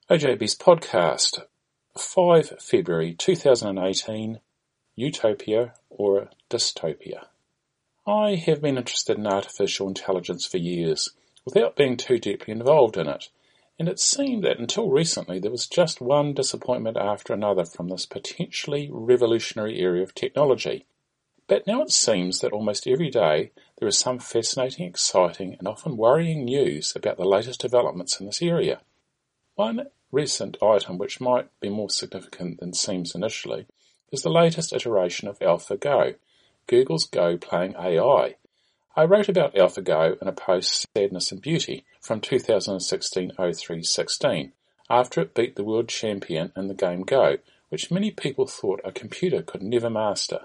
OJB's podcast, 5 February 2018, Utopia or Dystopia. I have been interested in artificial intelligence for years, without being too deeply involved in it, and it seemed that until recently there was just one disappointment after another from this potentially revolutionary area of technology. But now it seems that almost every day there is some fascinating, exciting, and often worrying news about the latest developments in this area. One recent item which might be more significant than seems initially is the latest iteration of AlphaGo, Google's Go playing AI. I wrote about AlphaGo in a post Sadness and Beauty from 2016-03-16 after it beat the world champion in the game Go, which many people thought a computer could never master.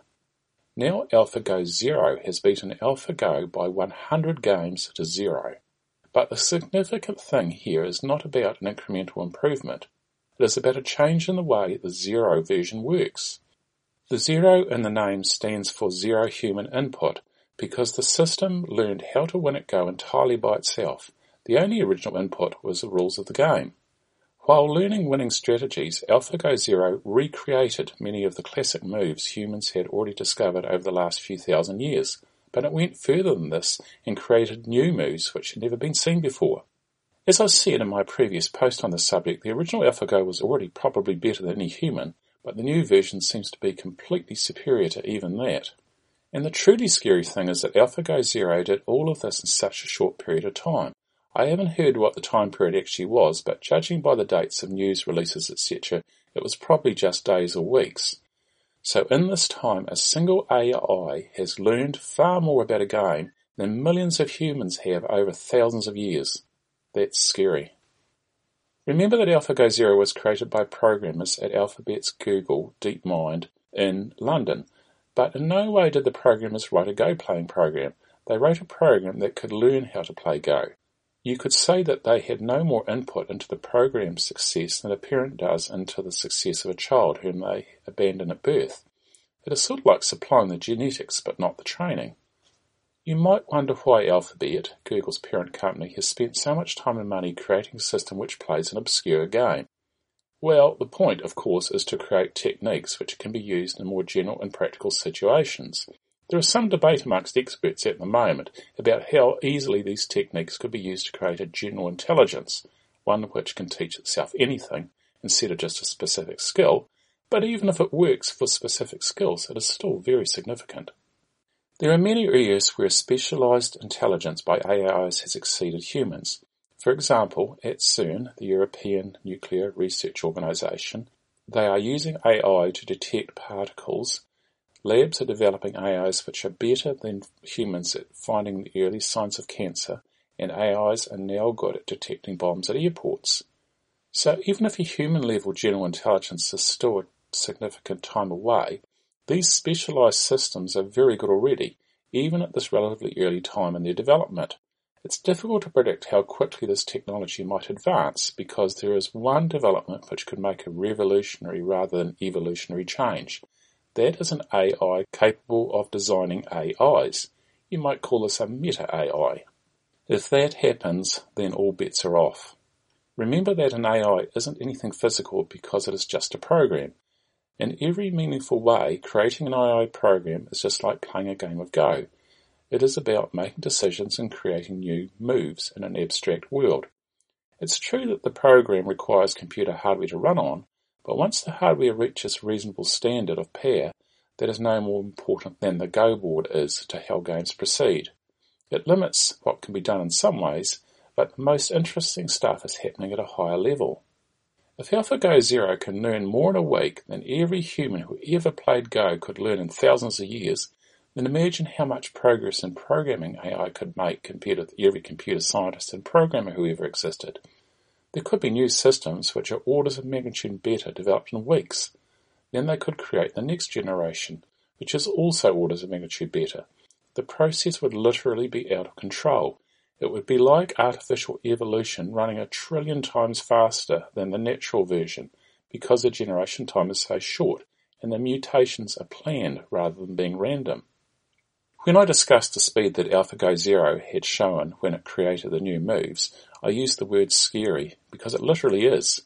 Now AlphaGo Zero has beaten AlphaGo by 100 games to 0. But the significant thing here is not about an incremental improvement. It is about a change in the way the Zero version works. The Zero in the name stands for zero human input because the system learned how to win at Go entirely by itself. The only original input was the rules of the game. While learning winning strategies, AlphaGo Zero recreated many of the classic moves humans had already discovered over the last few thousand years. But it went further than this and created new moves which had never been seen before. As I said in my previous post on the subject, the original AlphaGo was already probably better than any human, but the new version seems to be completely superior to even that. And the truly scary thing is that AlphaGo Zero did all of this in such a short period of time. I haven't heard what the time period actually was, but judging by the dates of news releases etc., it was probably just days or weeks. So in this time, a single AI has learned far more about a game than millions of humans have over thousands of years. That's scary. Remember that AlphaGo Zero was created by programmers at Alphabet's Google DeepMind in London, but in no way did the programmers write a Go playing program. They wrote a program that could learn how to play Go. You could say that they had no more input into the program's success than a parent does into the success of a child whom they abandon at birth. It is sort of like supplying the genetics but not the training. You might wonder why Alphabet, Google's parent company, has spent so much time and money creating a system which plays an obscure game. Well, the point, of course, is to create techniques which can be used in more general and practical situations. There is some debate amongst experts at the moment about how easily these techniques could be used to create a general intelligence, one which can teach itself anything instead of just a specific skill, but even if it works for specific skills, it is still very significant. There are many areas where specialized intelligence by AIs has exceeded humans. For example, at CERN, the European Nuclear Research Organization, they are using AI to detect particles. Labs are developing AIs which are better than humans at finding the early signs of cancer, and AIs are now good at detecting bombs at airports. So even if a human-level general intelligence is still a significant time away, these specialized systems are very good already, even at this relatively early time in their development. It's difficult to predict how quickly this technology might advance because there is one development which could make a revolutionary rather than evolutionary change. That is an AI capable of designing AIs. You might call this a meta-AI. If that happens, then all bets are off. Remember that an AI isn't anything physical because it is just a program. In every meaningful way, creating an AI program is just like playing a game of Go. It is about making decisions and creating new moves in an abstract world. It's true that the program requires computer hardware to run on, but once the hardware reaches a reasonable standard of power, that is no more important than the Go board is to how games proceed. It limits what can be done in some ways, but the most interesting stuff is happening at a higher level. If AlphaGo Zero can learn more in a week than every human who ever played Go could learn in thousands of years, then imagine how much progress in programming AI could make compared with every computer scientist and programmer who ever existed. There could be new systems which are orders of magnitude better developed in weeks. Then they could create the next generation, which is also orders of magnitude better. The process would literally be out of control. It would be like artificial evolution running 1 trillion times faster than the natural version because the generation time is so short and the mutations are planned rather than being random. When I discussed the speed that AlphaGo Zero had shown when it created the new moves, I used the word scary because it literally is.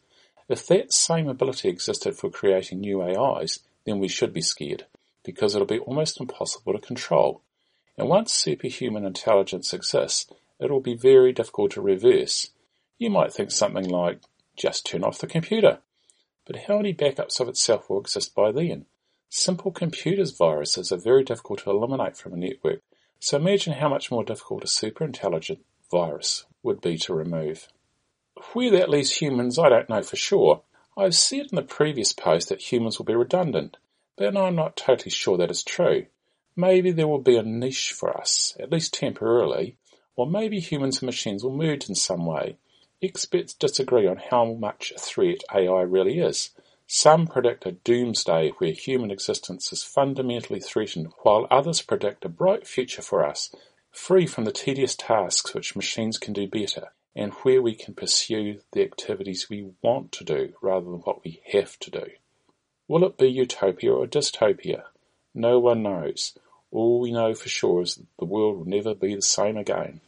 If that same ability existed for creating new AIs, then we should be scared, because it'll be almost impossible to control. And once superhuman intelligence exists, it'll be very difficult to reverse. You might think something like, just turn off the computer. But how many backups of itself will exist by then? Simple computers viruses are very difficult to eliminate from a network, so imagine how much more difficult a super-intelligent virus would be to remove. Where that leaves humans, I don't know for sure. I've said in the previous post that humans will be redundant, but I'm not totally sure that is true. Maybe there will be a niche for us, at least temporarily, or maybe humans and machines will merge in some way. Experts disagree on how much a threat AI really is. Some predict a doomsday where human existence is fundamentally threatened, while others predict a bright future for us, free from the tedious tasks which machines can do better, and where we can pursue the activities we want to do rather than what we have to do. Will it be utopia or dystopia? No one knows. All we know for sure is that the world will never be the same again.